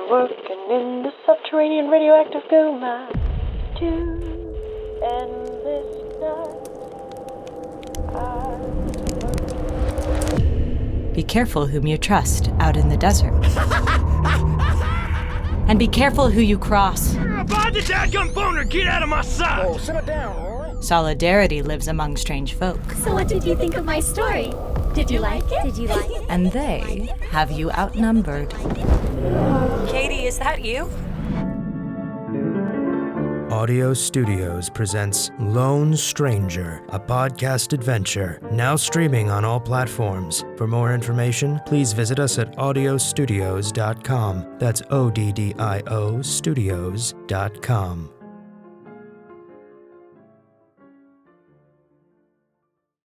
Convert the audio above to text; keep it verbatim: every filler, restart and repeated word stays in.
working in the subterranean radioactive goo mine. Two endless nights. Be careful whom you trust out in the desert. And be careful who you cross. Buy the dadgum phone or get out of my sight! Oh, sit it down, all right? Solidarity lives among strange folk. So what did you think of my story? Did you like it? Did you like it? And they have you outnumbered. Katie, is that you? Audio Studios presents Lone Stranger, a podcast adventure, now streaming on all platforms. For more information, please visit us at audio studios dot com. That's O D D I O studios dot com.